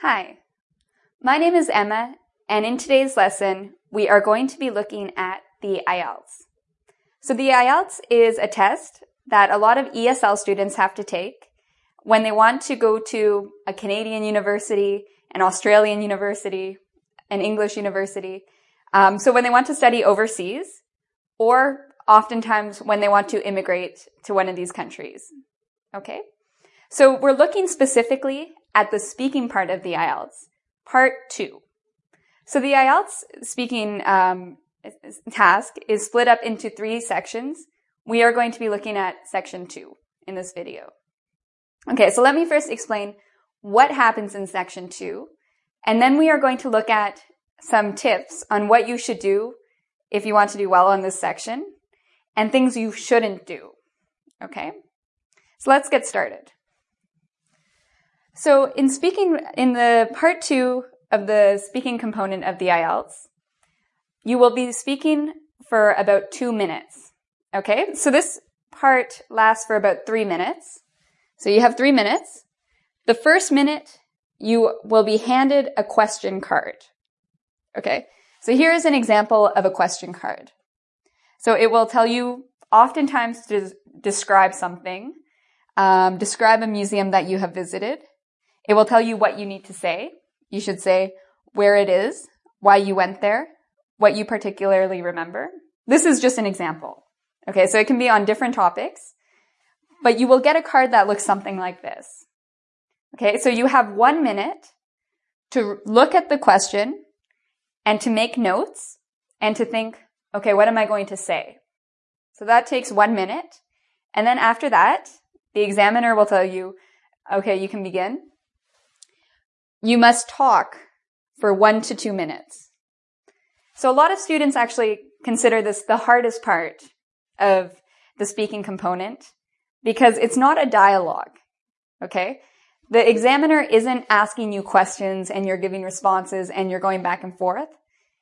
Hi, my name is Emma, and in today's lesson, we are going to be looking at the IELTS. So the IELTS is a test that a lot of ESL students have to take when they want to go to a Canadian university, an Australian university, an English university. So when they want to study overseas, or oftentimes when they want to immigrate to one of these countries. Okay? So we're looking specifically at the speaking part of the IELTS, part 2. So the IELTS speaking task is split up into 3 sections. We are going to be looking at section 2 in this video. Okay, so let me first explain what happens in section 2, and then we are going to look at some tips on what you should do if you want to do well on this section, and things you shouldn't do. Okay? So let's get started. So in the part 2 of the speaking component of the IELTS, you will be speaking for about 2 minutes. Okay? So this part lasts for about 3 minutes. So you have 3 minutes. The first minute, you will be handed a question card. Okay? So here is an example of a question card. So it will tell you oftentimes to describe something, describe a museum that you have visited. It will tell you what you need to say. You should say where it is, why you went there, what you particularly remember. This is just an example. Okay, so it can be on different topics, but you will get a card that looks something like this. Okay, so you have 1 minute to look at the question and to make notes and to think, okay, what am I going to say? So that takes 1 minute. And then after that, the examiner will tell you, okay, you can begin. You must talk for 1 to 2 minutes. So a lot of students actually consider this the hardest part of the speaking component because it's not a dialogue, okay? The examiner isn't asking you questions and you're giving responses and you're going back and forth.